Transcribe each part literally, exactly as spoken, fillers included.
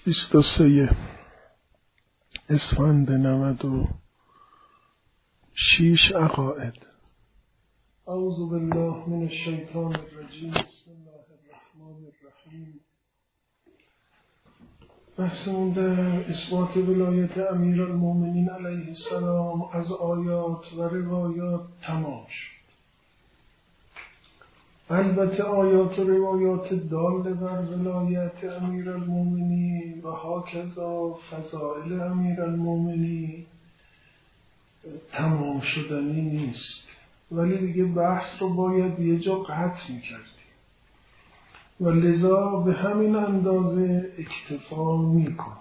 بیست و سه اسفند نود و شیش عقائد. اعوذ بالله من الشیطان الرجیم. بسم الله الرحمن الرحیم. بحثمون در اثبات ولایت امیرالمومنین علیه السلام از آیات و روایات تمام شد. البته آیات و روایات دال بر ولایت امیرالمومنین و هاکذا فضائل امیرالمومنین تمام شدنی نیست، ولی دیگه بحث رو باید یه جا قطع میکردیم و لذا به همین اندازه اکتفا میکنیم.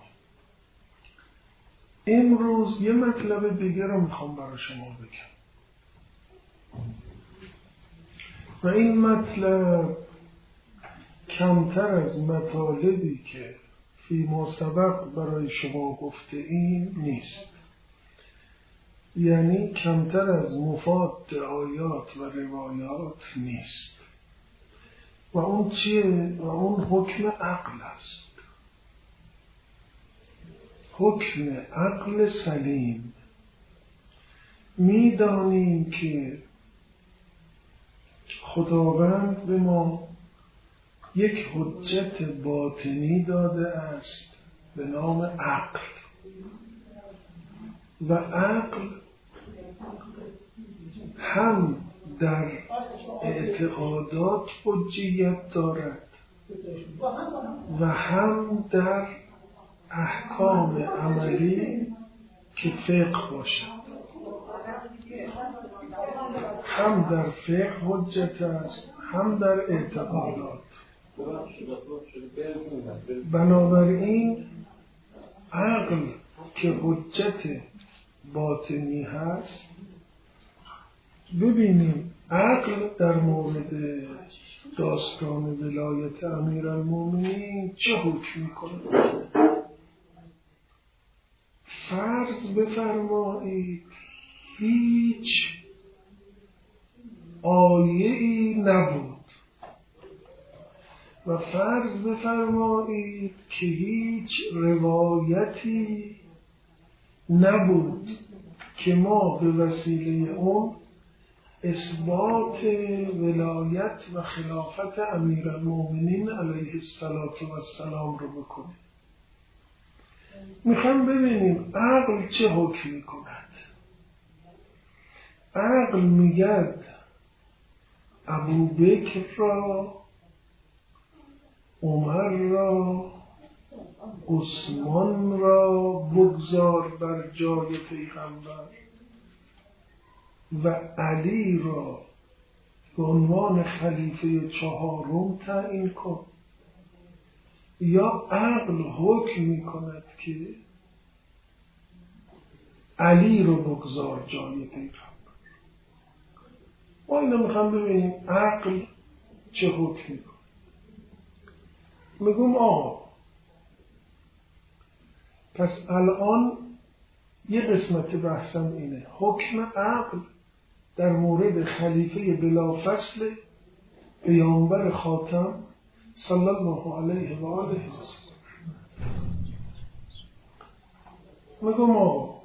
امروز یه مطلب دیگه رو میخوام برای شما بگم و این مطلب کمتر از مطالبی که فی ما سبق برای شما گفته این نیست، یعنی کمتر از مفاد آیات و روایات نیست. و اون چیه؟ و اون حکم عقل است، حکم عقل سلیم. میدانیم که خداوند به ما یک حجت باطنی داده است به نام عقل و عقل هم در اعتقادات حجیت دارد و هم در احکام عملی که فقه باشد. هم در فقه حجت است، هم در اعتقادات. بنابراین عقل که حجت باطنی هست، ببینیم عقل در مورد داستان ولایت امیرالمومنین چه حکم میکنه. فرض بفرمایید هیچ آیه‌ای نبود و فرض بفرمایید که هیچ روایتی نبود که ما به وسیله اون اثبات ولایت و خلافت امیرالمومنین علیه السلام رو بکنیم. میخوام ببینیم عقل چه حکم میکند. عقل میگد ابوبکر را، عمر را، عثمان را بگذار بر جای پیغمبر و علی را به عنوان خلیفه چهارم تعیین کن. یا عقل حکم میکند که علی رو بگذار جای پیغمبر. ما اینو میخوام ببینیم عقل چه حکم میکنه. میگم آقا پس الان یه قسمت بحثم اینه، حکم عقل در مورد خلیفه بلافصل پیامبر خاتم صلی الله علیه و آله و سلم. میگم آقا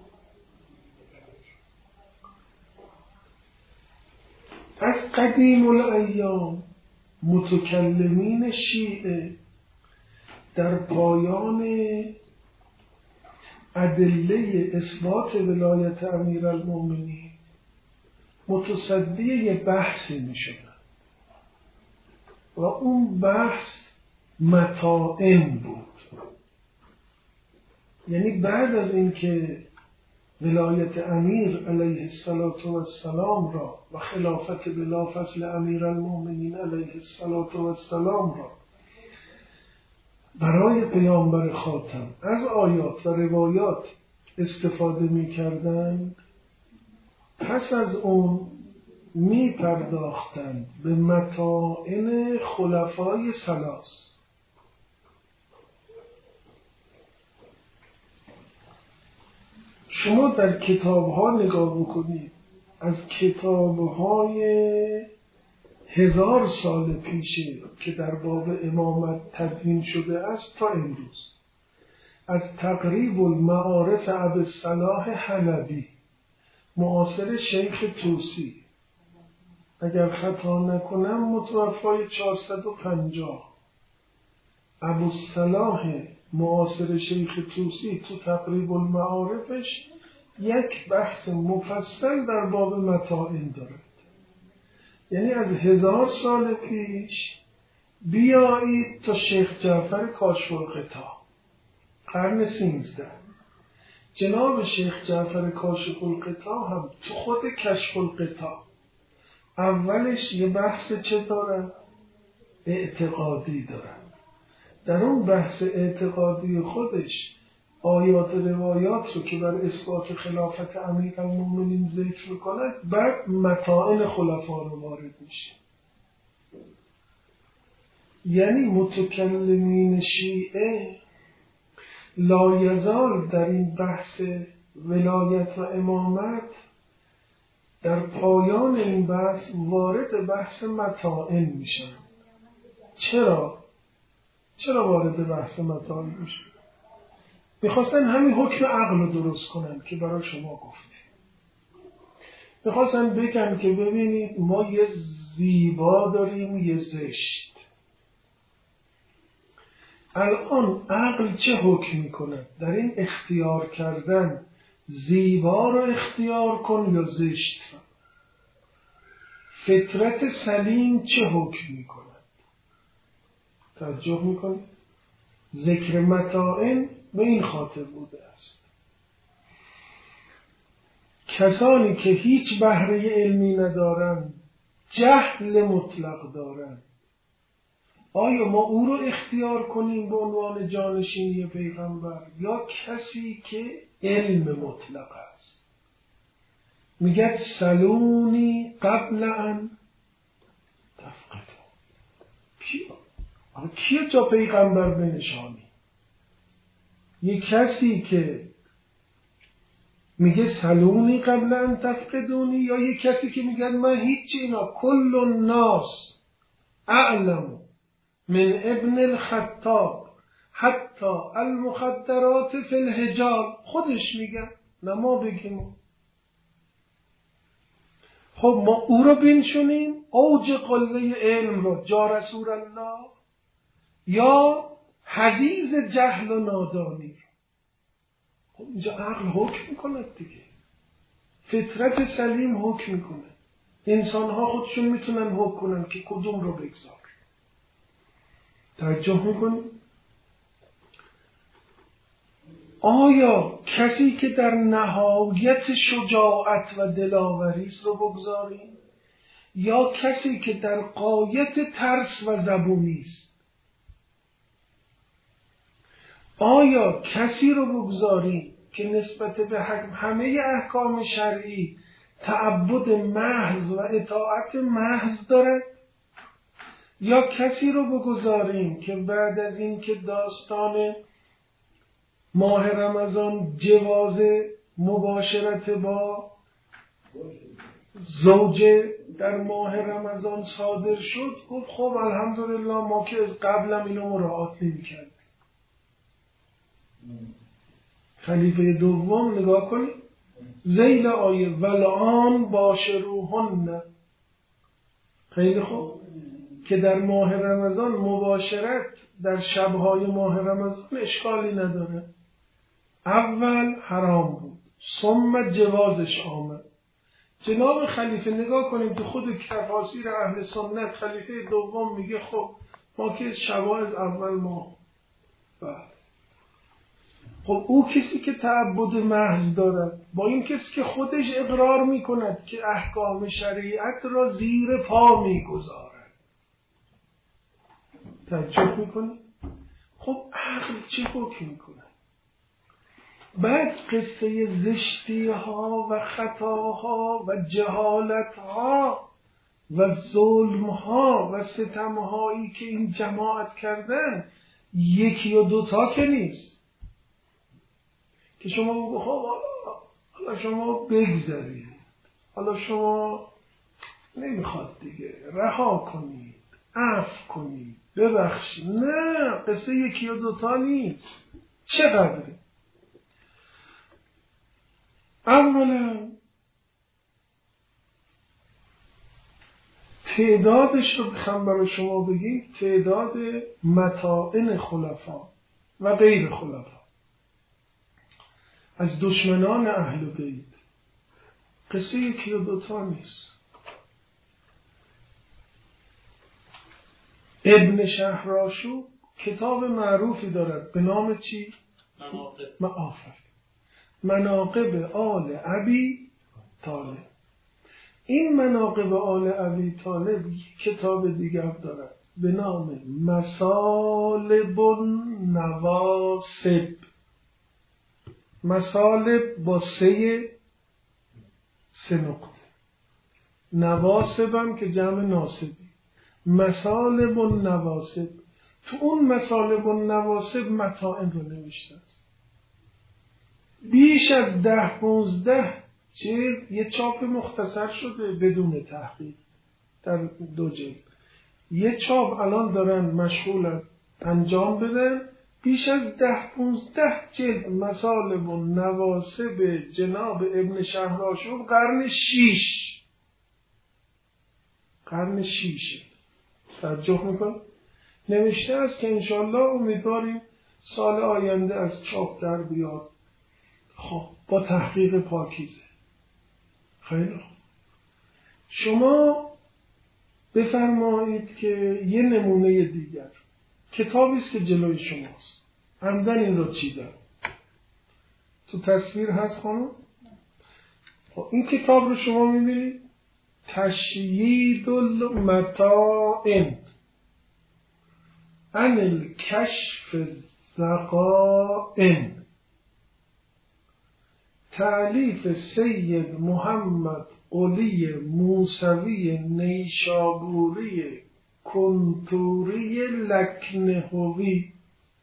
از قدیم الایام متکلمین شیعه در پایان ادله اثبات ولایت امیرالمومنین متصدی یه بحثی می شدن و اون بحث متائن بود. یعنی بعد از اینکه ولایت امیر علیه السلام را و خلافت بلافصل امیرالمومنین علیه السلام را برای پیامبر خاتم از آیات و روایات استفاده می کردند، پس از اون می پرداختند به متائن خلفای ثلاث. شما در کتاب ها نگاه بکنید، از کتاب های هزار سال پیشه که در باب امامت تدوین شده است تا امروز از تقریب المعارف ابوالصلاح حلبی معاصر شیخ طوسی، اگر خطا نکنم متوفای چهارصد و پنجاه. ابوالصلاح معاصر شیخ طوسی تو تقریب المعارفش یک بحث مفصل در باب متاعن دارد. یعنی از هزار سال پیش بیایید تا شیخ جعفر کاشف الغطا قرن سیزده. جناب شیخ جعفر کاشف الغطا هم تو خود کشف الغطا اولش یه بحث چه دارد؟ اعتقادی دارد. در اون بحث اعتقادی خودش آیات روایات رو که بر اثبات خلافت امیرالمومنین ذکر کند، بعد متاعن خلفا رو وارد میشه. یعنی متکلمین شیعه لایزال در این بحث ولایت و امامت در پایان این بحث وارد بحث متاعن میشن. چرا؟ چرا وارد بحث متاعن میشن؟ میخواستن همین حکم عقل رو درست کنن که برای شما گفتیم. میخواستن بگن که ببینید ما یه زیبا داریم یه زشت. الان عقل چه حکم میکنه؟ در این اختیار کردن زیبا رو اختیار کن یا زشت رو؟ فطرت سلیم چه حکم میکنه؟ توجه میکنه؟ ذکر متاعن به این خاطر بوده است کسانی که هیچ بهره علمی ندارن، جهل مطلق دارن، آیا ما او رو اختیار کنیم به عنوان جانشینی پیغمبر یا کسی که علم مطلق است؟ میگه سلونی قبل ان تفقدوا. کیا؟ کیا جا پیغمبر بنشانی؟ یه کسی که میگه سلونی قبل ان تفقدونی، یا یه کسی که میگه من هیچ اینا کل الناس اعلم من ابن الخطاب حتی المخدرات فی الحجاب. خودش میگه، نه ما بگیم. خب ما او رو بنشونیم اوج قله علم رو، جا رسول الله، یا حزیز جهل و نادانی رو؟ خب اینجا عقل حکم میکنه دیگه، فطرت سلیم حکم میکنه. انسان ها خودشون میتونن حکم کنن که کدوم رو بگذار. توجه میکنی؟ آیا کسی که در نهایت شجاعت و دلاوری است رو بگذاریم یا کسی که در غایت ترس و زبونی است؟ آیا کسی رو بگذاریم که نسبت به همه احکام شرعی تعبد محض و اطاعت محض دارد، یا کسی رو بگذاریم که بعد از این که داستان ماه رمضان جواز مباشرت با زوجه در ماه رمضان صادر شد، گفت خب الحمدلله ما که از قبلم اینو مراعات نمی‌کردیم. خلیفه دوم نگاه کنید ذیل آیه والآن باشروهن، خیلی خوب، که در ماه رمضان مباشرت در شبهای ماه رمضان اشکالی نداره. اول حرام بود، ثم جوازش آمد. جناب خلیفه نگاه کنیم تو خود تفاسیر اهل سنت، خلیفه دوم میگه خب ما که شبای از اول ماه بعد. خب او کسی که تعبد محض دارد با این کسی که خودش اقرار میکند که احکام شریعت را زیر پا میگذارد، توجه میکنه؟ خب عقل چه حکم میکنه؟ بعد قصه زشتی ها و خطاها و جهالت ها و ظلم ها و ستم هایی که این جماعت کردن یکی و دوتا که نیست که شما بگو خب حالا شما بگذارید، حالا شما نمیخواد دیگه رها کنید، عفو کنید، ببخشید. نه، قصه یکی و دوتا نیست. چقدره؟ اولا تعدادش رو بخوام برای شما بگیم، تعداد متاعن خلفا و غیر خلفا از دشمنان اهل بیت، قصه یکی و دوتا نیست. ابن شهرآشوب کتاب معروفی دارد به نام چی؟ مناقب مناقب آل ابی طالب. این مناقب آل ابی طالب کتاب دیگر دارد به نام مصالب النواسب. مصالب با سه سه نقطه، نواسب هم که جمع ناسبی. مصالب النواسب، تو اون مصالب النواسب متاعن رو نوشته است. بیش از ده پونزده جلد، یه چاپ مختصر شده بدون تحقیق در دو جلد، یه چاپ الان دارن مشغولن انجام بدن. بیش از ده پونزده جلد مصالب و نواسب جناب ابن شهرآشوب قرن شیش قرن شیشه توجه میکن نوشته است که انشالله امیدواریم سال آینده از چاپ در بیاد. خب با تحقیق پاکیزه. خیلی خوب، شما بفرمایید که یه نمونه دیگر کتابی است که جلوی شماست، عمدن این رو چیدم. تو تصویر هست خانم؟ خب این کتاب رو شما میبینید، تشیید المتاعن عن الکشف الزقائن، تألیف سید محمد قلی موسوی نیشابوری کنتوری لکنهوی،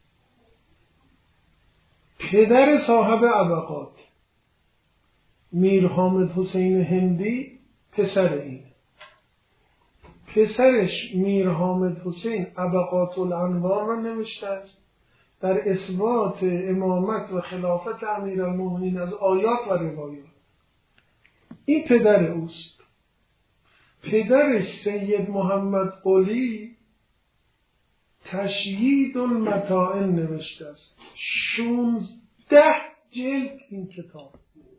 پدر صاحب ابقات میر حامد حسین هندی پسر این، پسرش میر حامد حسین ابقات الانوار را نوشته است در اثبات امامت و خلافت امیرالمومنین از آیات و روایات. این پدر اوست. پدرش سید محمد قلی تشیید المتاعن نوشته است، شونزده جلد این کتاب،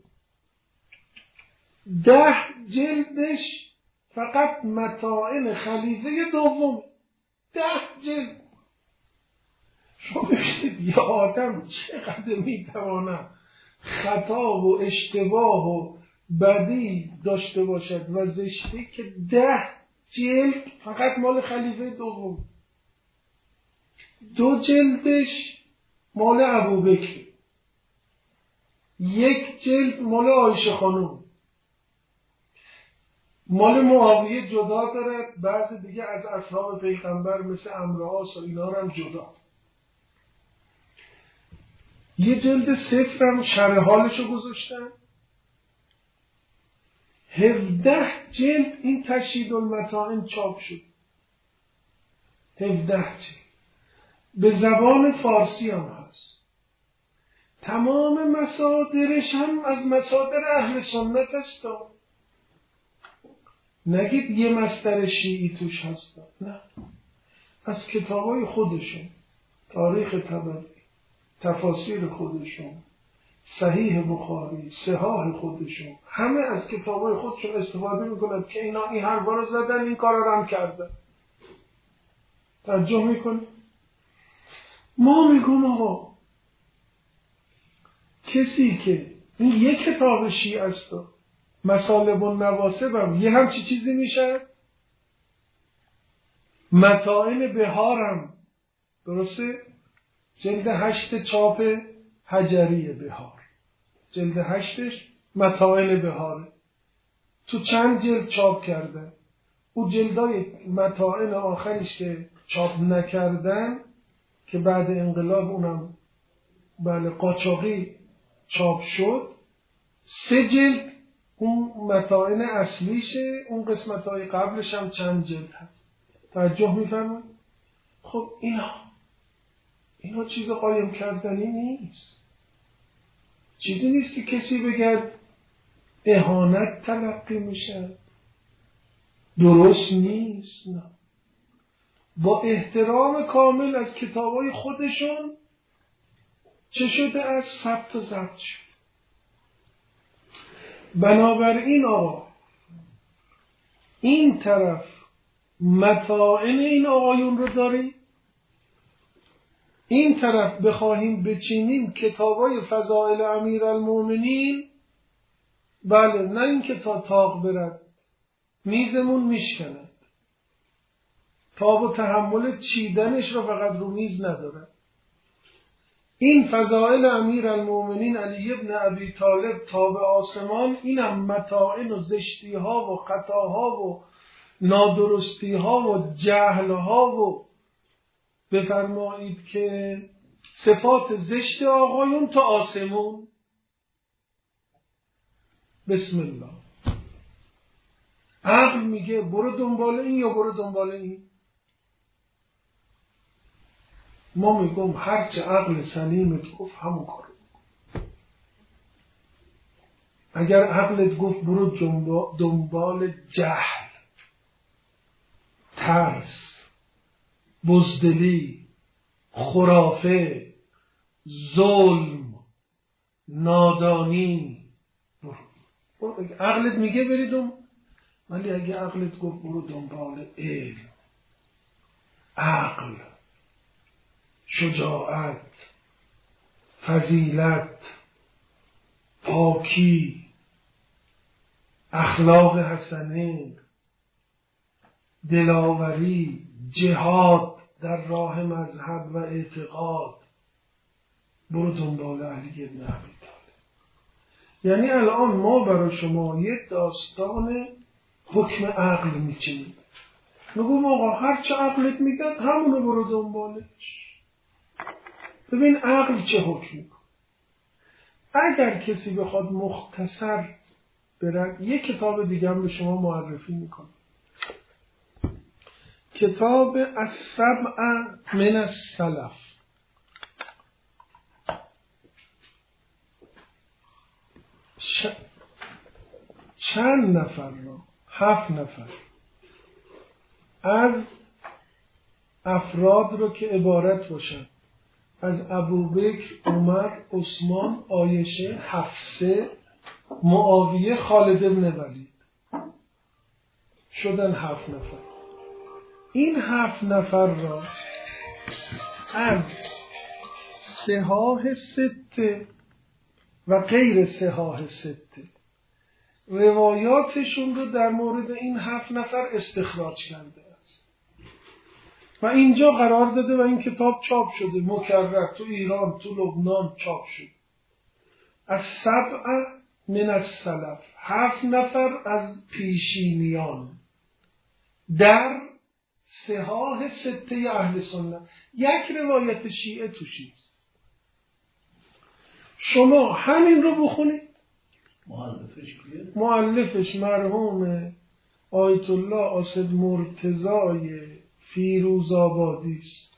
ده جلدش فقط متاعن خلیفه دوم، ده جلد. شما ببینید یه آدم چقدر میتواند خطا و اشتباه و بدی داشته باشد و زشتی که ده جلد فقط مال خلیفه دوم، دو جلدش مال ابوبکر، یک جلد مال عایشه خانم، مال معاویه جدا داره، بعضی دیگه از اصحاب پیغمبر مثل عمرو عاص و اینا هم جدا. یه جلد صفر هم شرح حالشو گذاشتن. هفده جلد این تشیید المتاعن چاپ شد، هفده جلد به زبان فارسی هم هست. تمام مصادرش هم از مصادر اهل سنت هست، نگید یه مصدر شیعی توش هست، نه، از کتابای خودشون، تاریخ طبری، تفاسیر خودشون، صحیح بخاری، صحاح خودشون، همه از کتابای خودشون استفاده میکنند که اینا این حرفا رو زدن، این کارا رو هم کردن. توجه میکنید؟ ما میگم آقا کسی که این یک کتاب شیعه است، مصالب النواسب هم یه همچی چیزی میشه، متاعن بهارم درسته، جلد هشت چاپ حجری بهار، جلد هشتش متاعن بهاره، تو چند جلد چاپ کرده. او جلدای متاعن آخرش که چاپ نکردن که بعد انقلاب اونم بله قاچاقی چاپ شد، سه جلد اون متاعن اصلیشه، اون قسمت های قبلش هم چند جلد هست. توجه میفرمایید؟ خب اینا اینا چیز قایم کردنی نیست. چیزی نیست که کسی بگه اهانت تلقی میشه، درست نیست. نه، با احترام کامل از کتابای خودشون چه شده؟ از ثبت و ضبط شد. بنابراین آقا این طرف متاعن این آقایون رو داریم، این طرف بخواهیم بچینیم کتابای فضائل امیرالمومنین، بله، نه این که تا طاق برد میزمون میشکند، تاب و تحمل چیدنش رو فقط رو میز نداره. این فضائل امیرالمومنین علی ابن ابی طالب تا به آسمان، اینم متاعن و زشتی ها و خطاها و نادرستی ها و جهل ها و بفرمایید که صفات زشت آقایون تا آسمون. بسم الله. عقل میگه برو دنبال این یا برو دنبال این؟ ما میگم هرچه عقل سلیمت گفت همون کارو. اگر عقلت گفت برو دنبال جهل، ترس، بزدلی، خرافه، ظلم، نادانی، برو. برو. عقلت میگه بریدم، ولی اگه عقلت گفت برو دنبال علم، عقل، شجاعت، فضیلت، پاکی، اخلاق حسنه، دلاوری، جهاد در راه مذهب و اعتقاد، برو دنبال علی بن ابی طالب. یعنی الان ما برای شما یک داستان حکم عقل میچینیم، میگم آقا هر چه عقلت میگن همونو برو دنبالش. ببین عقل چه حکم میکنه. اگر کسی بخواد مختصر برد، یک کتاب دیگه هم به شما معرفی میکنه، کتاب السبع من السلف. ش... چند نفر را، هفت نفر از افراد رو که عبارت باشن از ابوبکر، عمر، عثمان، عایشه، حفصه، معاویه، خالد بن ولید شدن هفت نفر. این هفت نفر را از صحاح سته و غیر صحاح سته روایاتشون رو در مورد این هفت نفر استخراج کرده است و اینجا قرار داده و این کتاب چاپ شده، مکرر تو ایران، تو لبنان چاپ شد. از سبع من السلف، هفت نفر از پیشینیان در صحاح سته اهل سنت. یک روایت شیعه توشیست. شما همین رو بخونید، مؤلفش مرحوم آیت الله اسد مرتضای فیروزآبادی است.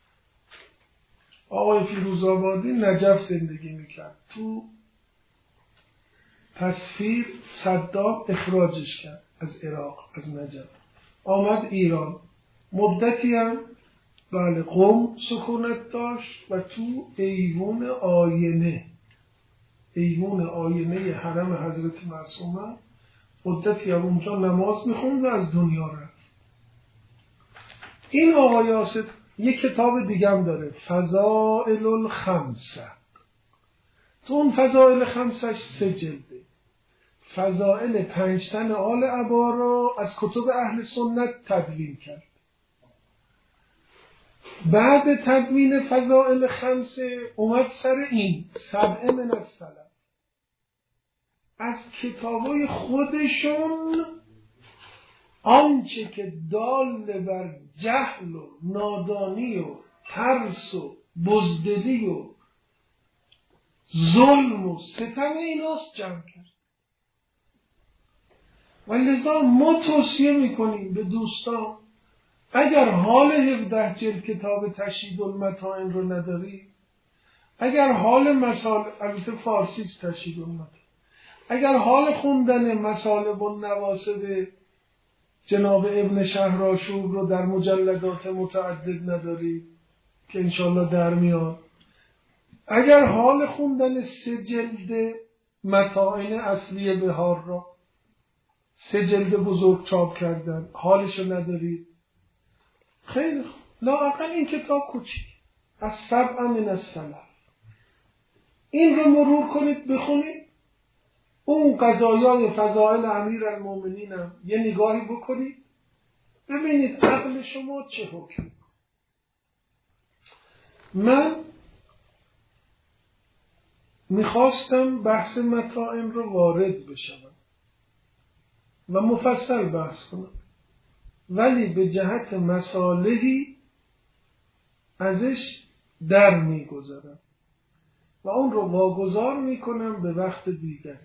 آقای فیروزآبادی نجف زندگی میکرد، تو تصفیر صدام اخراجش کرد از عراق، از نجف آمد ایران، مدتی هم بله قم سکونت داشت و تو ایوون آینه ایوون آینه حرم حضرت معصومه مدتی هم اونجا نماز میخوند و از دنیا رفت. این آقای اسد یک کتاب دیگه هم داره، فضائل الخمسه. تو اون فضائل خمسش سه جلده. فضائل پنجتن آل عبا را از کتب اهل سنت تدوین کرد. بعد تدوین فضائل خمسه اومد سر این سبع من السلف، از کتابای خودشون آنچه که دال بر جهل و نادانی و ترس و بزدلی و ظلم و ستم ایناست جمع کرد. و لذا ما توصیه میکنیم به دوستان اگر حال هفده جلد کتاب تشهید المتاعن رو نداری، اگر حال مسال البته فارسی است تشهید المتاعن، اگر حال خوندن مصالب و نواسب جناب ابن شهرآشوب رو در مجلدات متعدد نداری که انشالله در میاد، اگر حال خوندن سه جلد متاعن اصلی بهار را، سه جلد بزرگ چاپ کردن، حالشو نداری، خیلی خوب، لااقل این کتاب کوچیک از سبع من السلف این رو مرور کنید بخونید، اون قضایای فضائل امیرالمومنین هم یه نگاهی بکنید، ببینید عقل شما چه حکم. من میخواستم بحث متاعن رو وارد بشم و مفصل بحث کنم، ولی به جهت مصالحی ازش در میگذرم و اون رو واگذار میکنم به وقت دیگر.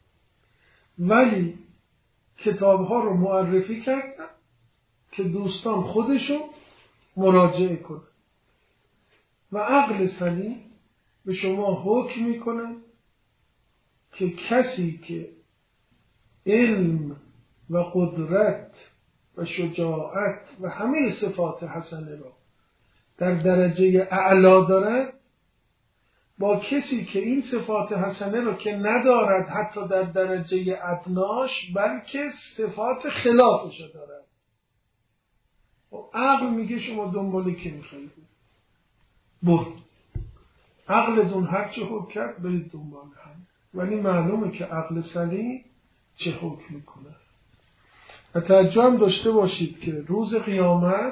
ولی کتاب ها رو معرفی کردم که دوستان خودشون مراجعه کنن و عقل سلیم به شما حکم میکنن که کسی که علم و قدرت و شجاعت و همه صفات حسنه را در درجه اعلا دارد، با کسی که این صفات حسنه را که ندارد حتی در درجه ادناش، بلکه صفات خلافش دارد، و عقل میگه شما دنبالی که میخواید برد، عقلتون هر چه حکم کرد برید دنبال هم، ولی معلومه که عقل سلیم چه حکم میکنه. و توجه هم داشته باشید که روز قیامت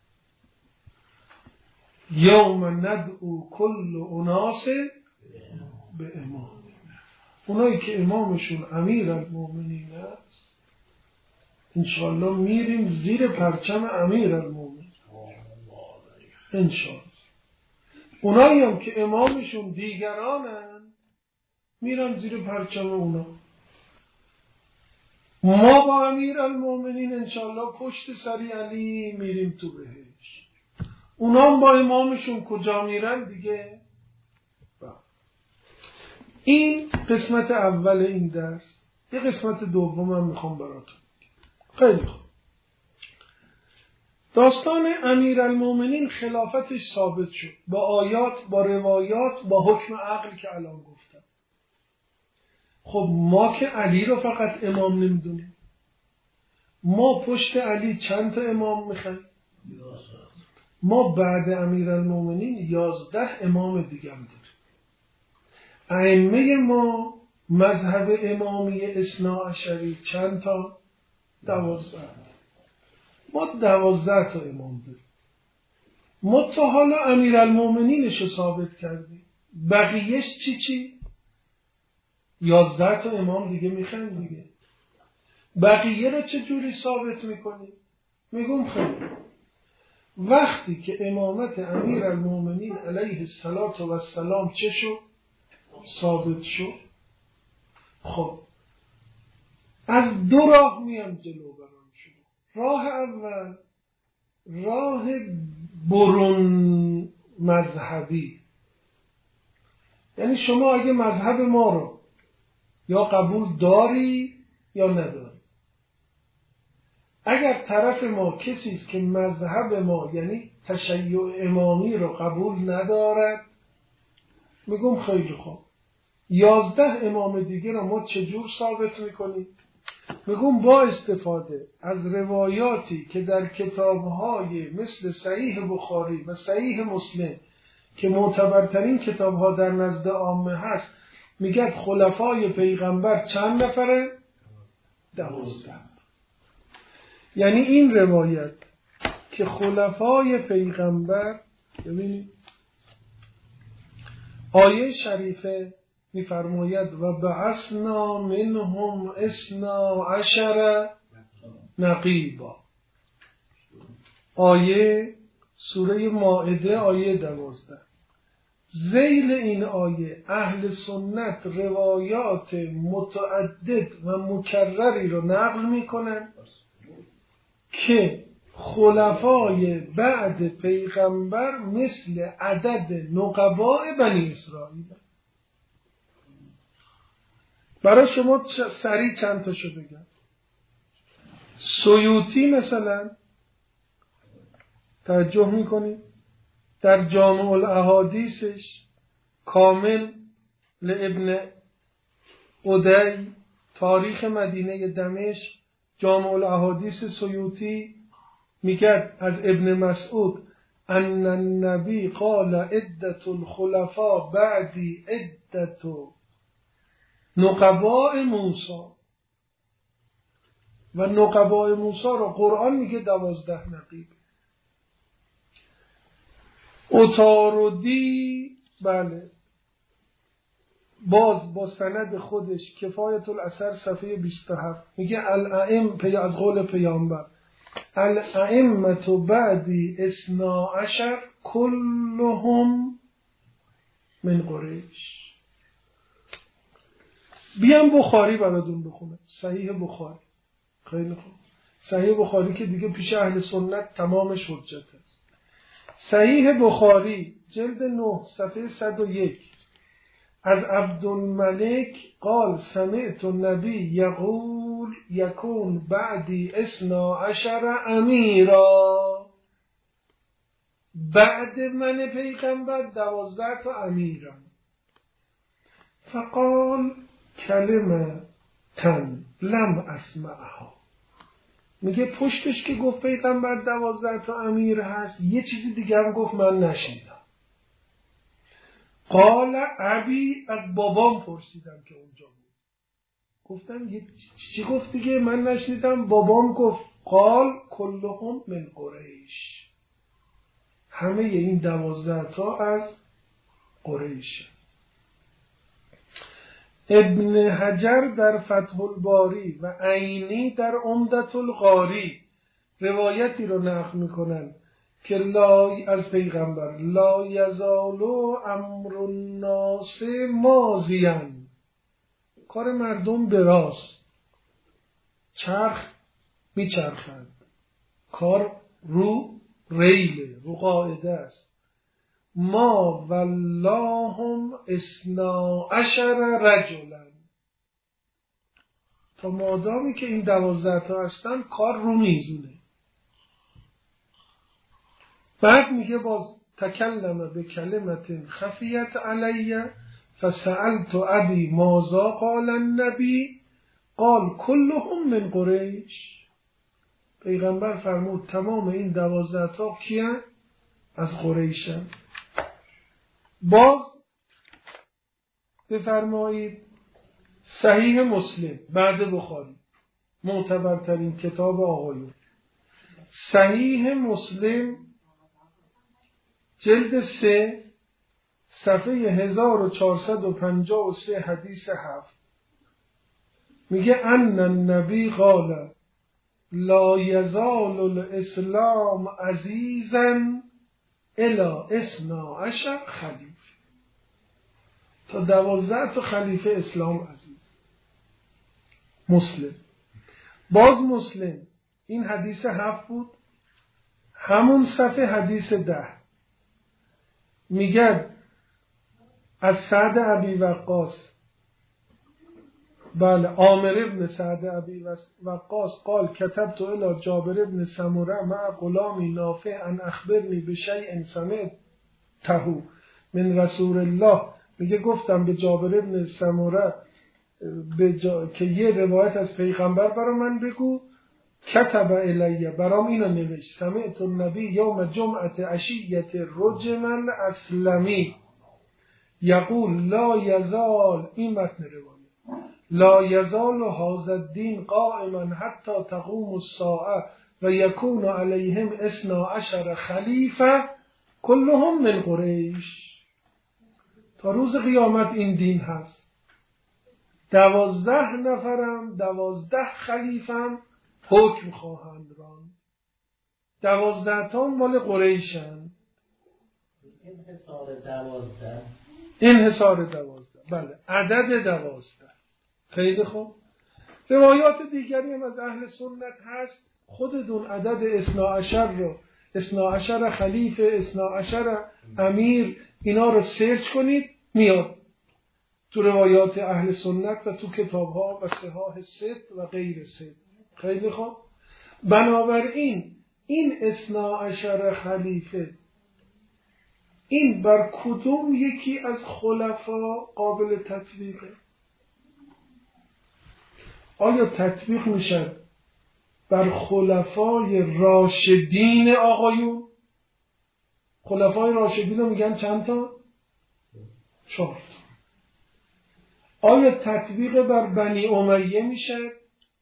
یوم ندعو کل اناس به امام، اونایی که امامشون امیرالمومنین است انشاءالله میریم زیر پرچم امیرالمومنین انشاءالله. اونایی هم که امامشون دیگرانن میرن زیر پرچم اونا. ما با امیرالمومنین انشاءالله پشت سری علی میریم تو بهشت. اونا هم با امامشون کجا میرن دیگه؟ با. این قسمت اول این درس. یه قسمت دوم هم میخوام براتون. خیلی خوب. داستان امیرالمومنین خلافتش ثابت شد با آیات، با روایات، با حکم عقل که الان گفتم. خب ما که علی رو فقط امام نمیدونیم، ما پشت علی چند تا امام میخوایم؟ ما بعد امیرالمومنین یازده امام دیگه هم داریم. ائمه ما مذهب امامی اثنا عشری چند تا؟ دوازده. ما دوازده تا امام داریم. ما تا حالا امیرالمومنینش رو ثابت کردیم، بقیهش چی چی؟ یازده تا امام دیگه میخوایم دیگه. بقیه رو چه جوری ثابت میکنیم؟ میگم خیلی وقتی که امامت امیرالمومنین علیه السلام چه شد؟ ثابت شد. خب از دو راه میام جلو برام شد. راه اول راه برون مذهبی، یعنی شما اگه مذهب ما رو یا قبول داری یا نداری. اگر طرف ما کسی است که مذهب ما یعنی تشیع امامی رو قبول ندارد، میگم خیلی خوب، یازده امام دیگه رو ما چجور ثابت میکنیم؟ میگم با استفاده از روایاتی که در کتابهای مثل صحیح بخاری و صحیح مسلم که معتبرترین کتابها در نزد عامه هست، میگه خلفای پیغمبر چند نفره؟ دوازده. یعنی این روایت که خلفای پیغمبر، ببینید آیه شریفه میفرماید و بعثنا منهم اثنا عشر نقیبا، آیه سوره مائده آیه دوازده. ذیل این آیه اهل سنت روایات متعدد و مکرری رو نقل میکنن که خلفای بعد پیغمبر مثل عدد نقباء بنی اسرائیل. برای شما سریع چند تا شو بگم. سیوطی مثلا توجه میکنید در جامع الاحادیثش کامل لابن ادی تاریخ مدینه دمشق جامع الاحادیث سیوطی میگه از ابن مسعود ان النبی قال عدت الخلفاء بعدی عدت نقباء موسی و نقباء موسی رو قرآن میگه دوازده نقیب. اتارودی بله باز با سند خودش کفایت الاثر صفحه بیست و هفت میگه الائم پی از قول پیامبر الائمة بعدی اثنا عشر کلهم من قریش. بیام بخاری براتون بخونم. صحیح بخاری خیلی خوب. صحیح بخاری که دیگه پیش اهل سنت تمامش حجت است. صحیح بخاری جلد نه صفحه صد و یک از عبدالملک قال سمعت النبی یقول یکون بعدی اثنا عشر امیرا. بعد من پیغمبر دوازده تا امیرم. فقال کلمه تن لم اسمعها. میگه پشتش که گفت پیغمبر دوازده تا امیر هست یه چیزی دیگه هم گفت من نشنیدم. قال ابی از بابام پرسیدم که اونجا بود. گفتم چی گفت دیگه من نشنیدم. بابام گفت قال کلهم من قریش. همه این دوازده تا از قریش. ابن حجر در فتح الباری و عینی در عمدة القاری روایتی رو نقل میکنن که لا از پیغمبر لا یزالو امر الناس ماضیاً. کار مردم دراز چرخ میچرخند. کار رو ریله رو قاعده است. ما واللهم اثنا عشر رجلا. تا مادامی که این دوازده تا هستن کار رو میزونه. بعد میگه باز تکلم به کلمت خفیت علی فسألت ابی ماذا قال النبی قال کلهم من قریش. پیغمبر فرمود تمام این دوازده تا کیان؟ از قریشن. باز بفرمایید صحیح مسلم بعد بخاری معتبرترین کتاب آقایون. صحیح مسلم جلد سه صفحه هزار و چهارصد و پنجاه و سه حدیث هفت میگه ان النبی قال لا یزال الاسلام عزیزا الا اثنا عشر خلیفه. تا دوازده تا خلیفه اسلام عزیز. مسلم. باز مسلم این حدیث هفت بود. همون صفحه حدیث ده میگه از سعد ابی وقاص بله عامر ابن سعد ابی وقاص قال كتبت الى جابر ابن سمره مع غلامی نافع ان اخبرنی بشیء سمعته من رسول الله. میگه گفتم به جابر ابن سمره جا... که یه روایت از پیغمبر برای من بگو. کتب الیه برام اینو نوشت سمعت النبی یوم جمعه عشیه رجم الاسلمی یقول لا یزال این متن روایت لا یزال هذا الدین قائما حتی تقوم الساعه و یکون علیهم اثنا عشر خلیفه کلهم من قریش. تا روز قیامت این دین هست. دوازده نفرم دوازده خلیفم حکم خواهند راند. دوازده تا مال قریشن. انحصار دوازده انحصار دوازده بله عدد دوازده. خیلی خوب. روایات دیگری هم از اهل سنت هست خودتون عدد اثنا عشر رو، اثنا عشر خلیفه، اثنا عشر امیر، اینا رو سرچ کنید میاد تو روایات اهل سنت و تو کتابها و صحاح ست و غیر ست. خیلی خوب. بنابراین این اثنا عشر خلیفه این بر کدوم یکی از خلفا قابل تطبیقه؟ آیا تطبیق میشه بر خلفای راشدین آقایون؟ خلفای راشدین رو میگن چند تا؟ چهار تا. آیا تطبیق بر بنی امیه میشه؟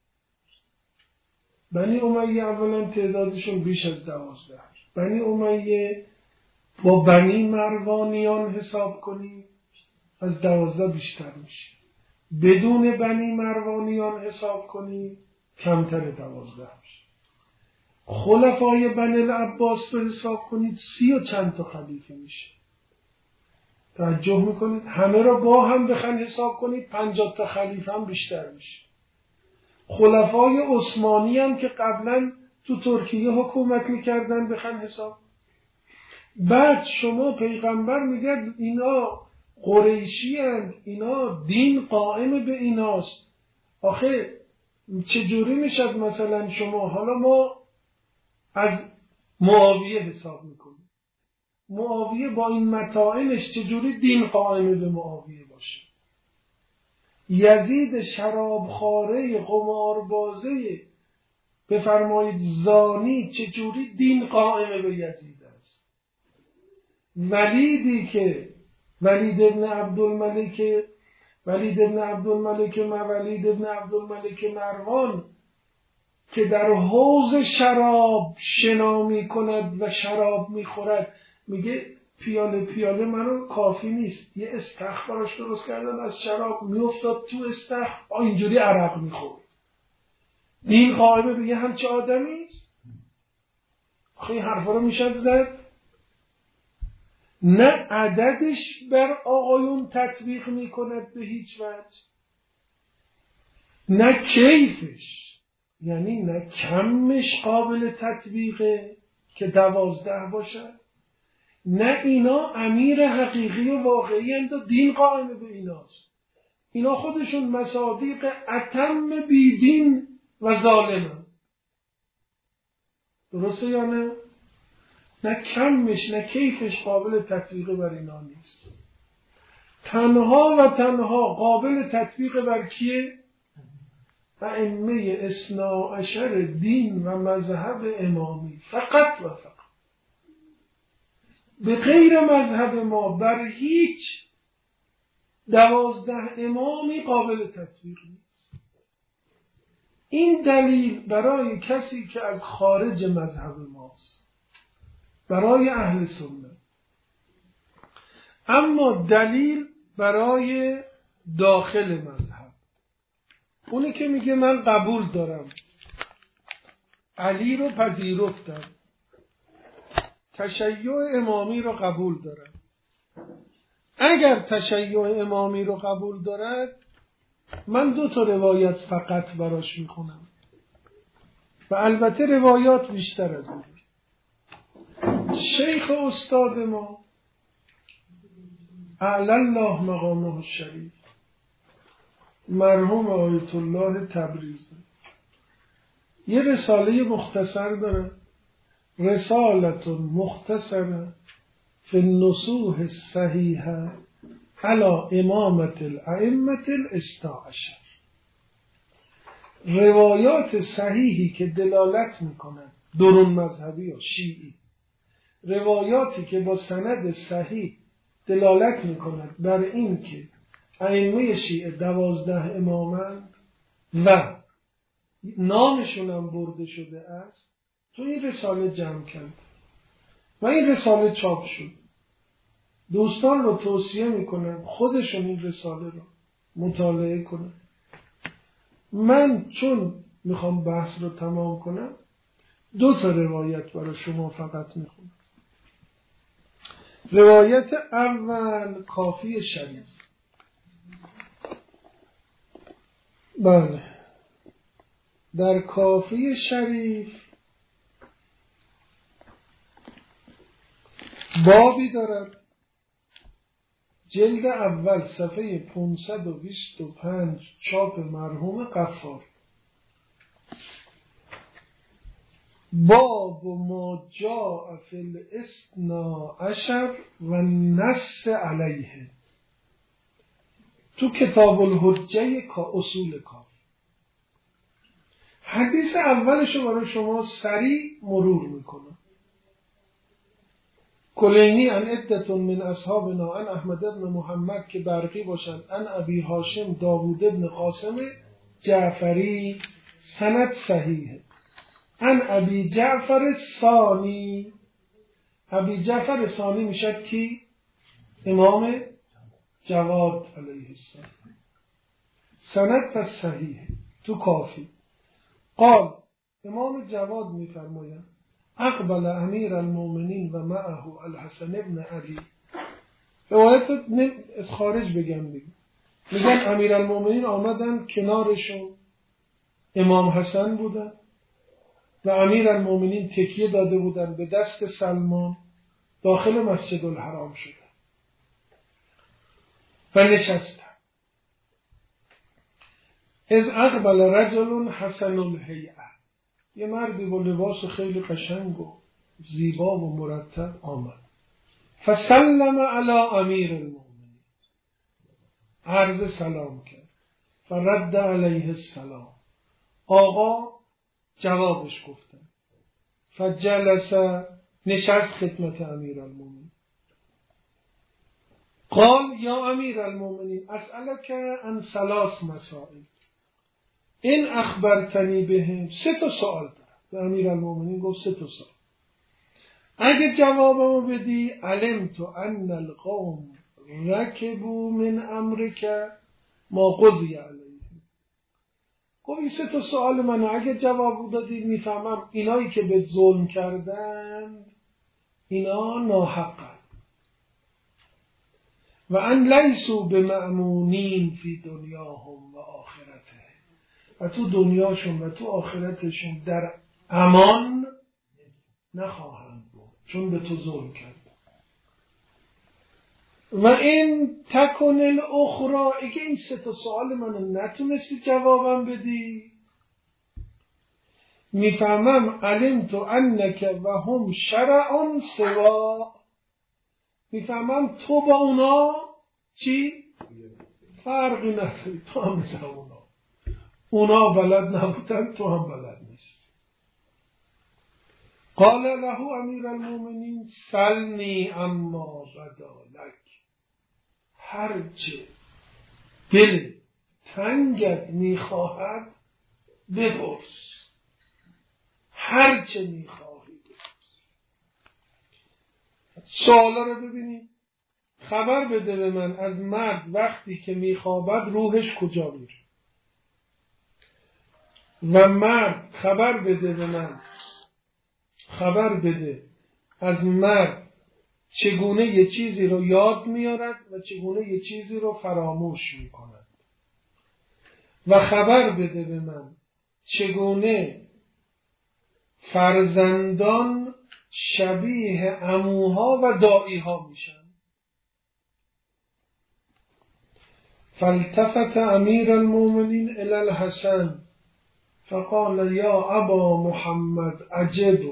بنی امیه اولا تعدادشون بیش از دوازده. بنی امیه با بنی مروانیان حساب کنی از دوازده بیشتر میشه. بدون بنی مروانیان حساب کنی کمتر دوازده میشه. خلفای بنی العباس رو حساب کنید سی و چند تا خلیفه میشه. توجه میکنید؟ همه را با هم بخواید حساب کنید پنجاه تا خلیفه هم بیشتر میشه. خلفای عثمانی هم که قبلا تو ترکیه حکومت میکردن بخواید حساب. بعد شما پیغمبر میگه اینا قریشی هستند، اینا دین قائم به ایناست. آخه چجوری میشد مثلا شما، حالا ما از معاویه حساب میکنیم، معاویه با این متاعنش چجوری دین قائم به معاویه باشه؟ یزید شرابخواره قماربازه بفرمایید زانی چجوری دین قائم به یزید است؟ ولیدی که ولید ابن عبدالملک ولید ابن عبدالملک ولید ابن عبدالملک مروان که در حوض شراب شنا می کند و شراب می خورد، میگه پیاله پیاله منو کافی نیست، یه استخ براش درست کردن از شراب، میافتاد تو استخ اینجوری عرق میخورد. دین قائمه به یه همچه آدمی است؟ آخه این حرفا رو میشد زد؟ نه عددش بر آقایون تطبیق میکند به هیچ وجه، نه کیفش، یعنی نه کمش قابل تطبیقه که دوازده باشه، نه اینا امیر حقیقی و واقعی هستند و دین قائم به ایناست. اینا خودشون مصادیق اتم بیدین و ظالم. درسته یا نه؟ نه کمش نه کیفش قابل تطبیق بر اینا نیست. تنها و تنها قابل تطبیق بر کیه؟ ائمه اثنا عشر دین و مذهب امامی، فقط و فقط. به غیر مذهب ما بر هیچ دوازده امامی قابل تطبیق نیست. این دلیل برای کسی که از خارج مذهب ماست، برای اهل سنت. اما دلیل برای داخل مذهب، اونی که میگه من قبول دارم علی رو پذیرفتم، تشیع امامی رو قبول دارم. اگر تشیع امامی رو قبول دارد، من دو تا روایت فقط براش میخونم و البته روایات بیشتر از این. شیخ استاد ما اعلی الله مقامه الشریف مرحوم آیت الله تبریزی یه رساله مختصر داره، رسالت مختصره فی النصوح الصحیحه علی امامت الائمه الاثنی عشر. روایات صحیحی که دلالت میکنن، درون مذهبی و شیعی، روایاتی که با سند صحیح دلالت میکنند بر این که ائمه شیعه دوازده امامند و نامشون هم برده شده است، تو این رساله جمع کرد و این رساله چاپ شد. دوستان رو توصیه میکنم خودشون این رساله رو مطالعه کنن. من چون میخوام بحث رو تمام کنم دو تا روایت برای شما فقط میخونم. روایت اول کافی شریف. بله در کافی شریف بابی دارد، جلد اول صفحه پانصد و بیست و پنج، چاپ مرحوم قفار. باب ما جاء فی الاثنا عشر و نص علیه، تو کتاب الحجه کا اصول کار. حدیث اولشو برای شما سریع مرور میکنم. کلینی ان عدة من اصحابنا ان احمد بن محمد که برقی باشند، ان ابی هاشم داوود بن قاسم جعفری، سند صحیحه. ان ابی جعفر ثانی، ابی جعفر ثانی میشد کی؟ امام جواد علیه السلام. سند پس صحیحه تو کافی. قال امام جواد میفرمایند اقبل امیر المؤمنین و معه الحسن ابن علی. روایت از خارج بگم بگم میگن امیر المؤمنین آمدن، کنارشون امام حسن بودن و امیر المؤمنین تکیه داده بودن به دست سلمان، داخل مسجد الحرام شدن و نشستن. از اقبل رجل حسن الهیئه، یه مردی با لباس خیلی قشنگ و زیبا و مرتب آمد. فسلم علی امیر المؤمنین، عرض سلام کرد. فرد علیه السلام، آقا جوابش گفتن. فجلس، نشست خدمت امیر المؤمنین. قال یا امیر المؤمنین اسألک عن ثلاث مسائل این اخبرتنی بهم. سه تا سوال دارم. به امیر المؤمنین گفت سه تا سوال، اگه جوابمو بدی علمت ان القوم رکبوا من امرک ما قضی علیهم. گفت این سه تا سوال منو اگه جواب دادی میفهمم اینایی که به ظلم کردن اینا ناحقن و ان لیسوا بمأمونین فی دنیاهم و آخرتهم، و تو دنیاشون و تو آخرتشون در امان نخواهند بود چون به تو ظلم کرد. و این تکن الاخرى، اگه این سه تا سوال منو نتونستی جوابم بدی میفهمم علمت انک و هم شرع سوا، میفهمم تو با اونا چی؟ فرقی نداری، تو هم مثل اونا، اونا بلد نبودن تو هم بلد نیست. قال له امیر المؤمنین سلنی اما بدا لک، هرچه دل تنگت میخواهد بپرس، هرچه میخواهی بپرس. سوالا رو ببینید. خبر بده به من از مرد وقتی که میخوابد روحش کجا میره، و مرد خبر بده به من، خبر بده از مرد چگونه یه چیزی رو یاد میارد و چگونه یه چیزی رو فراموش میکند، و خبر بده به من چگونه فرزندان شبیه عموها و داییها میشن. فالتفت امیر المؤمنین الی الحسن فقال یا ابا محمد اجبه.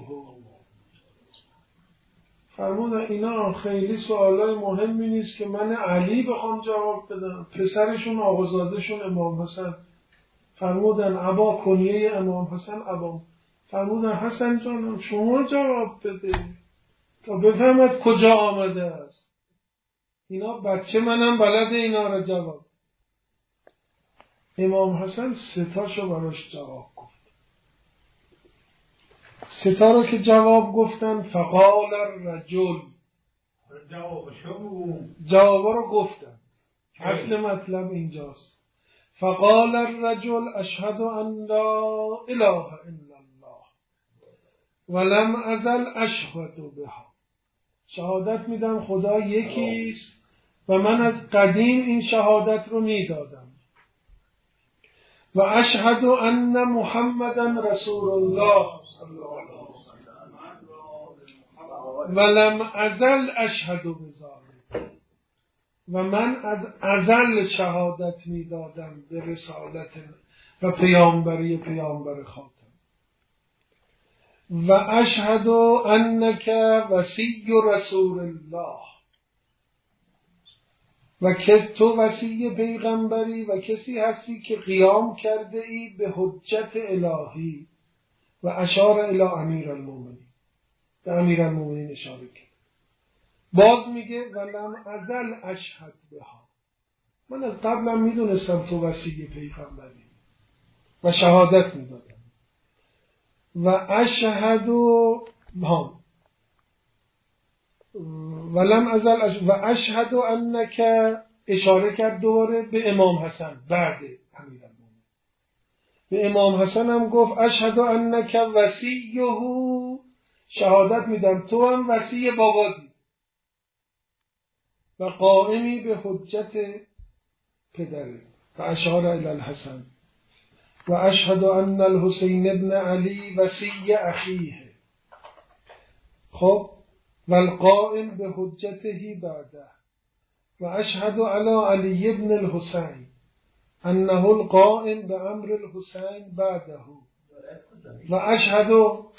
فرمودن اینا خیلی سوالای مهمی نیست که من علی بخوام جواب بدم، پسرشون آقازادشون امام حسن. فرمودن ابا، کنیه امام حسن ابا. فرمودن حسن جانم شما جواب بده تا بفهمد کجا آمده است. اینا بچه منم بلد اینا را جواب. امام حسن ستاشو براش جواب گفت. ستا رو که جواب گفتن فقال الرجل، جواب رو گفتن. اصل مطلب اینجاست. فقال الرجل اشهد ان لا اله الا الله ولم ازل اشهد بها، شهادت میدم خدا یکیست و من از قدیم این شهادت رو میدادم. و اشهد ان محمدا رسول الله ولم ازل اشهد بذلک، و من از ازل شهادت میدادم به رسالت و پیامبری پیامبر خاتم. و اشهد انک وصی رسول الله، و کس تو وصی پیغمبری و کسی هستی که قیام کرده ای به حجت الهی. و اشار الی امیر المومنین، به امیر المومنین اشاره کرد. باز میگه ولم ازل اشهد بها، من از قبلم میدونستم تو وصی پیغمبری و شهادت میدادم. و اشهد ها ولم ازل اشهد و اشهد انک، اشاره کرد دوباره به امام حسن بعد امیر المومنین. به امام حسن هم گفت اشهد انک وصیه، شهادت میدم تو هم وصی بابادی و قائمی به حجت پدره. و اشار الی الحسن و اشهد ان الحسین ابن علی وصی اخیه. خب و القائم به حجته بعده. و اشهد علی علی ابن الحسین انه القائم به امر الحسین بعده. و اشهد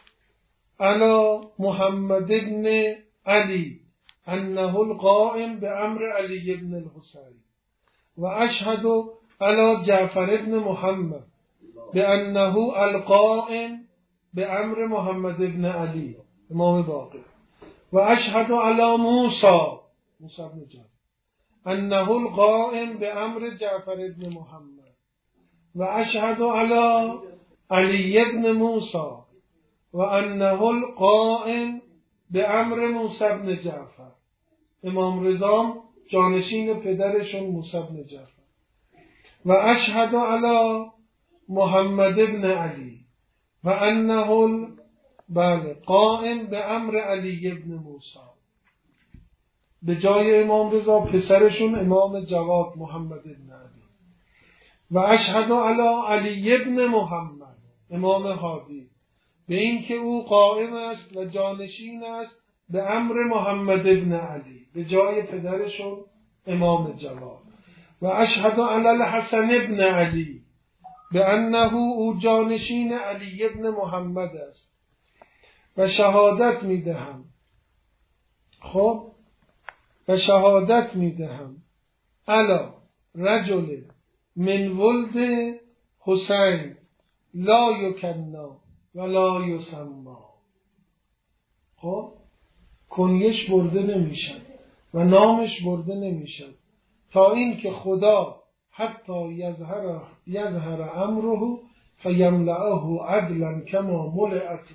علی محمد ابن علی انه القائم به امر علی ابن الحسین. و اشهد علی جعفر ابن محمد بأنه القائم بأمر محمد ابن علی امام باقر. و اشهد علی موسی موسی ابن جعفر انه القائم بأمر جعفر ابن محمد. و اشهد علی علی ابن موسی و انه القائم بأمر موسی ابن جعفر. امام رضا جانشین پدرشون موسی ابن جعفر. و اشهد علی محمد ابن علی و انه بله قائم به امر علی ابن موسی. به جای امام رضا پسرشون امام جواد محمد ابن علی. و اشهد علی علی ابن محمد امام هادی به این که او قائم است و جانشین است به امر محمد ابن علی به جای پدرشون امام جواد. و اشهد علی الحسن ابن علی به انه او جانشین علی ابن محمد است و شهادت میدهم. خب و شهادت میدهم علی رجل من ولد حسین لا یکنا ولا یسما. خب کنیش برده نمیشد و نامش برده نمیشد تا این که خدا حتی یظهر یظهر امره فیملأه عدلا کما ملئت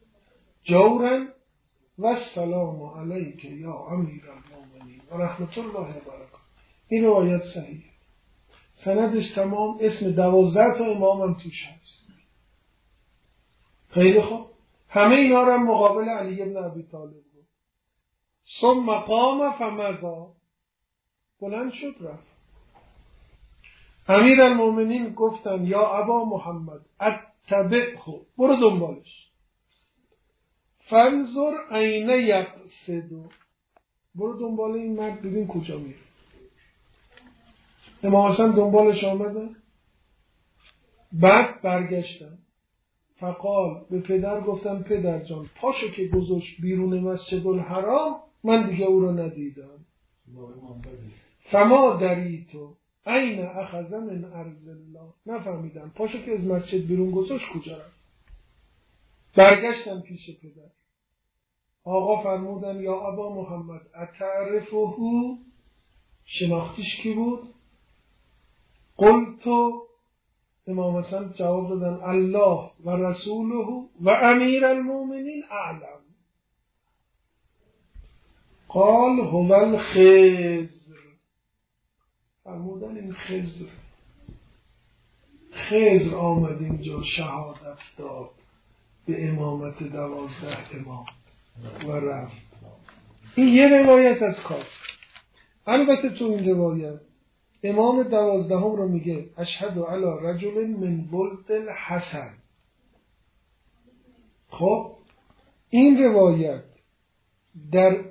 جورا و السلام علیک یا امیر المومنین و رحمت الله و برکاته. این روایت صحیح، سندش تمام، اسم دوازده تا امام هم توش هست. خیلی خوب، همه اینا رو هم مقابل علی ابن ابی طالب بود. ثم قام فمضی، بلند شد رفت. امیر المومنین گفتن یا ابا محمد اتبعه، برو دنبالش. فانظر عین یقصد، برو دنبال این مرد ببین کجا میره. امام حسن دنبالش آمدن، بعد برگشتن. فقال، به پدر گفتن پدر جان پاشو که گذاشت بیرون مسجد الحرام من دیگه او رو ندیدم. فما دریتو عین اخذ من ارض الله، نفهمیدم پاشو که از مسجد بیرون گذاشت کجا رفت. برگشتن پیش پدر. آقا فرمودن یا ابا محمد اتعرفه، شناختیش کی بود؟ قلتو، امام حسن جواب دادن الله و رسوله و امیر المومنین اعلم. قال هو الخضر، فرمودن این خضر. خضر آمد اینجا شهادت داد به امامت دوازده امام و رفت. این یه روایت از کار. البته تو این روایت امام دوازدهم رو میگه اشهد علی رجل من ولد الحسن. خب این روایت در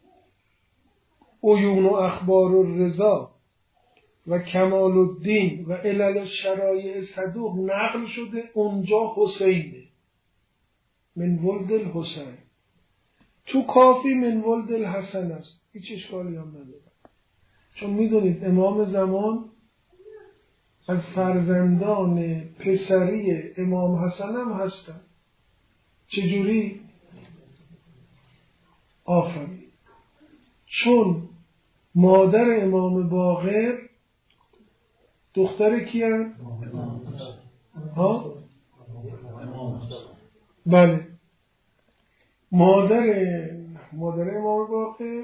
عیون و اخبار الرضا و کمال الدین و علل الشرایع صدوق نقل شده، اونجا حسینه، من ولد الحسین. تو کافی من ولد الحسن است، هیچ اشکالی هم نداره، چون میدونید امام زمان از فرزندان پسری امام حسن هم هستن. چجوری؟ آفرین. چون مادر امام باقر دختر کیه؟ ها؟ بله، مادر مادر امام باقر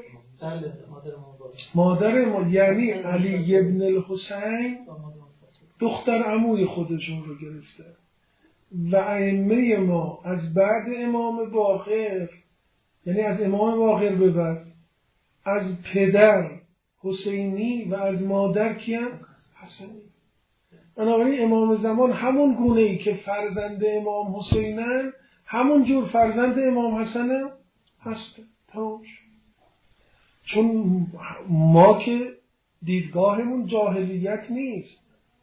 مادر امام یعنی علی ابن الحسین دختر عموی خودشون رو گرفته و ائمه ما از بعد امام باقر، یعنی از امام باقر به بعد، از پدر حسینی و از مادر کیم؟ حسنی. بنابراین امام زمان همون گونه ای که فرزند امام حسینن همون جور فرزند امام حسن هست. تمامش. چون ما که دیدگاهمون جاهلیت نیست.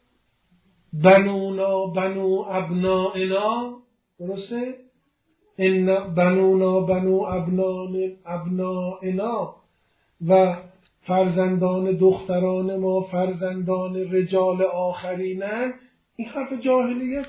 بنونا بنو ابنائنا، درسته؟ ان بنونا بنو ابنان ابنائنا، و فرزندان دختران ما فرزندان رجال آخرینن. این حرف جاهلیت،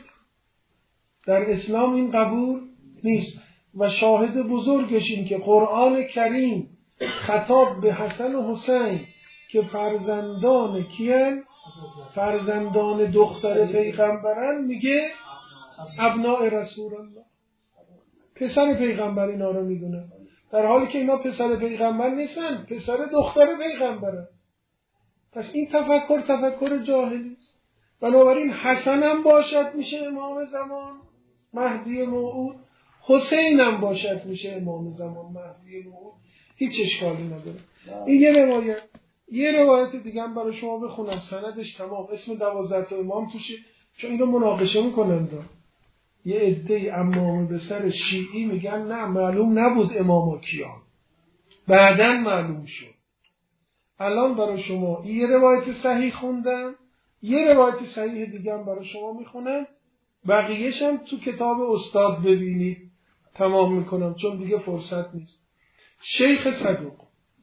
در اسلام این قبول نیست. و شاهد بزرگش این که قرآن کریم خطاب به حسن و حسین که فرزندان کیان؟ فرزندان دختر پیغمبرن، میگه ابناء رسول الله، پسر پیغمبر اینا رو میدونه، در حالی که اینا پسر پیغمبر نیستن، پسر دختر پیغمبرن. پس این تفکر تفکر جاهلی است. بنابراین حسن هم باشد میشه امام زمان مهدی موعود، حسین هم باشد میشه امام زمان مهدی موعود، هیچ اشکالی نداره. این یه روایت. یه روایت دیگه هم برای شما بخونم، سندش تمام، اسم دوازده تا امام توشه، چون اینو مناقشه میکنن دا. یه عده امام به سر شیعی میگن نه معلوم نبود اماما کیان، بعدن معلوم شد. الان برای شما یه روایت صحیح خوندم، یه روایت صحیح دیگه هم برای شما میخونم، بقیه‌ش هم تو کتاب استاد ببینید. تمام میکنم چون دیگه فرصت نیست. شیخ صدوق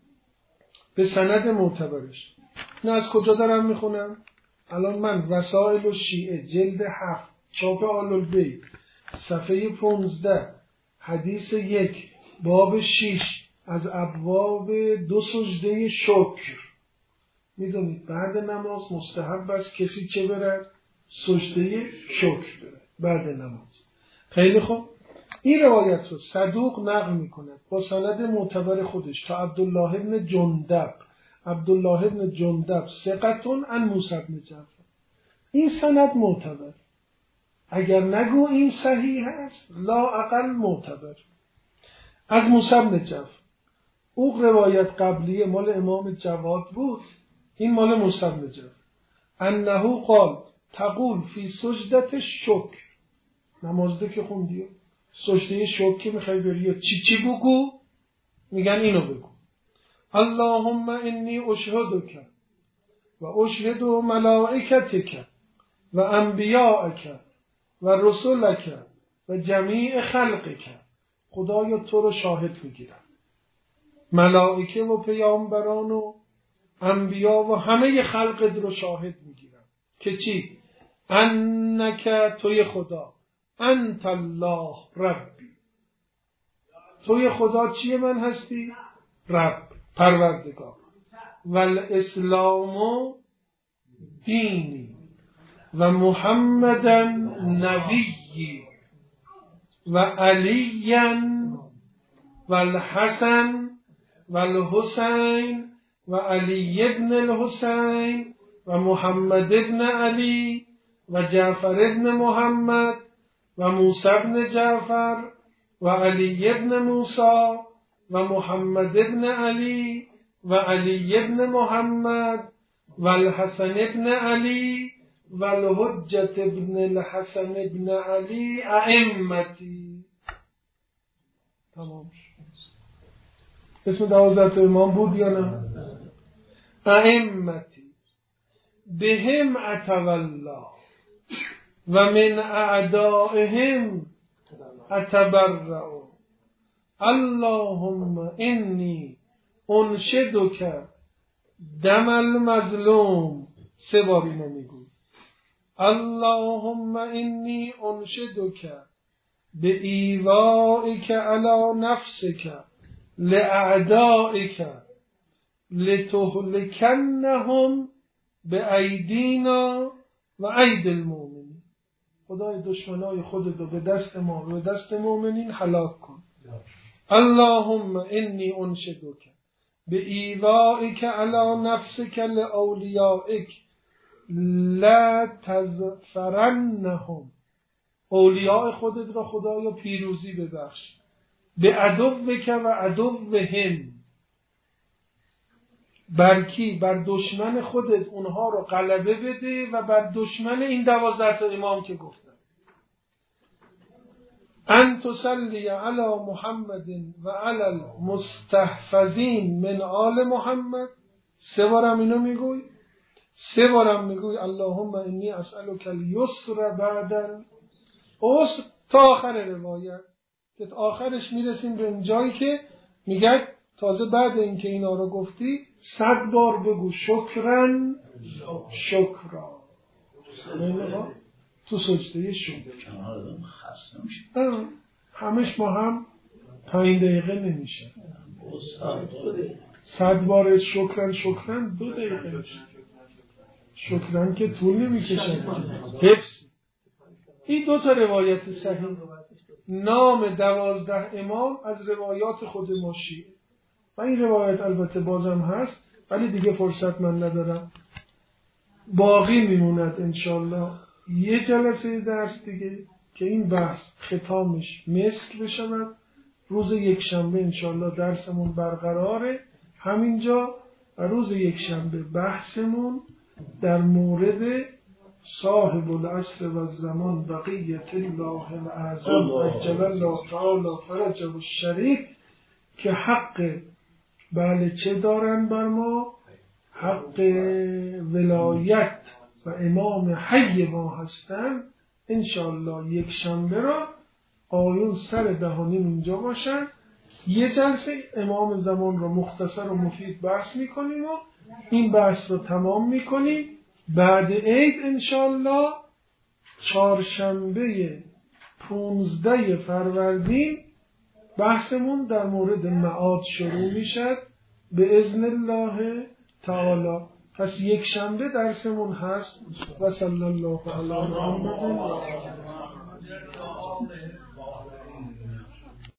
به سند معتبرش، نه از کجا دارم میخونم؟ الان من وسائل و شیعه جلد هفت چاپ آل البیت صفحه پونزده حدیث یک باب شیش از ابواب دو سجده شکر. میدونید بعد نماز مستحب است کسی چه برد؟ سجده شکر برد بعد نماز. خیلی خوب، این روایت رو صدوق نقل میکنه با سند معتبر خودش تا عبدالله ابن جندب. عبدالله ابن جندب ثقتون عن موسی بن جعفر. این سند معتبر، اگر نگو این صحیح هست لا اقل معتبر. از موسی بن جعفر. او روایت قبلیه مال امام جواد بود، این مال موسی بن جعفر. انه قال تقول فی سجدت شکر، نمازده که خوندیو سجده شکر میخوای بری چی چی بگو؟ میگن اینو بگو: اللهم انی اشهدک و اشهد ملائکتک و انبیاءک و رسولک و جمیع خلقک. خدایا تو رو شاهد میگیرم، ملائکه و پیامبران و انبیا و همه خلقت رو شاهد میگیرم که چی؟ انک توی خدا، انت الله ربی، توی خدا چیه من هستی؟ رب، پروردگار. والاسلام دینی و محمدا نبیی و علیا و الحسن و الحسین و علی ابن الحسین و محمد ابن علی و جعفر ابن محمد و موسی ابن جعفر و علی ابن موسی و محمد ابن علی و علی ابن محمد والحسن ابن علی والحجت ابن الحسن ابن علی ائمتی. تمام شد. اسم دوازده امام بود یا نه؟ ائمتی بهم اتولا و من اعدائهم اتبرأ. اللهم انی انشدک دم المظلوم. سه بار اینو میگوی. اللهم انی انشدک به ایوائک علی نفسک لأعدائک لتهلکنهم به ایدینا و اید المؤمنین. خدای دشمنای خودت رو به دست ما و به دست مؤمنین هلاک کن. اللهم انی انشدک به ایوائک علی نفسک لاولیائک لا تزفرنهم. اولیاء خودت را خدایا پیروزی ببخش. به عدوک و عدوهم. بر کی؟ بر دشمن خودت اونها رو غلبه بده و بر دشمن این دوازده تا امام که گفتم. ان تصلی علی محمد و علی المستحفظین من آل محمد. سه بارم اینو میگوی. سه بارم میگوی اللهم انی اسألک الیسر بعد العسر تا آخر روایت، که آخرش میرسیم به اون جایی که میگه تازه بعد اینکه اینا رو گفتی صد بار بگو شکرن شکرا. تو سجده شکر همش ما هم پنج دقیقه نمیشه. صد بار شکرن شکرن دو دقیقه میشه. شکرن که طول نمیکشن. حفظ این دو تا روایت صحیح، نام دوازده امام از روایات خود ما شیعه و این روایت البته بازم هست ولی دیگه فرصت من ندارم، باقی میموند انشالله یه جلسه درس دیگه که این بحث ختامش مثل بشود. روز یک شنبه انشالله درسمون برقراره همینجا و روز یک شنبه بحثمون در مورد صاحب العصر و الزمان بقیت الله الاعظم عجل الله تعالی فرجه الشریف که حق بله چه دارن بر ما؟ حق ولایت و امام حی ما هستن. انشاءالله یک شنبه را آیون سر دهانیم اینجا باشن. یه جلسه امام زمان را مختصر و مفید بحث میکنیم و این بحث رو تمام میکنیم. بعد عید انشاءالله چهارشنبه پونزده فروردین بحثمون در مورد معاد شروع میشد به اذن الله تعالی. پس یک شنبه درسمون هست و صلی الله علی محمد.